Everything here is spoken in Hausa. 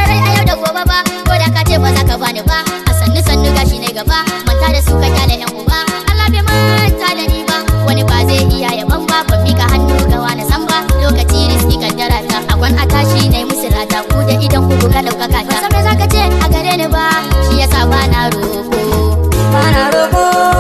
da rai a yau da gobe ba, ko da ka ce ba za ka bani ba, a sannu sannu gashi ne gaba, manta da su ka kyale yan uba. Allah bai manta da ni ba, wani ba zai iya yaban ba, ban mika hannu ga wani san ba, lokaci riski kaddara ta, akwan a tashi na yi musu rata, ku da idan ku buga ɗaukaka ta. Ba san me za ka ce a gare ni ba, shi yasa ba na roƙo.